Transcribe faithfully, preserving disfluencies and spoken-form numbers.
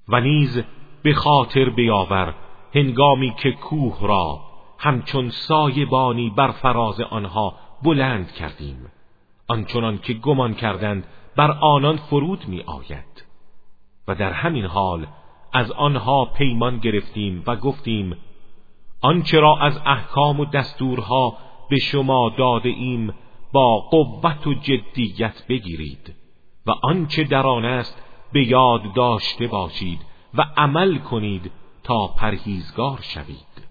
و نیز به خاطر بیاور هنگامی که کوه را همچون سایبانی بر فراز آنها بلند کردیم، آنچنان که گمان کردند بر آنان فرود می آید. و در همین حال از آنها پیمان گرفتیم و گفتیم آنچه را از احکام و دستورها به شما داده ایم با قوت و جدیت بگیرید و آنچه در آن است به یاد داشته باشید و عمل کنید تا پرهیزگار شوید.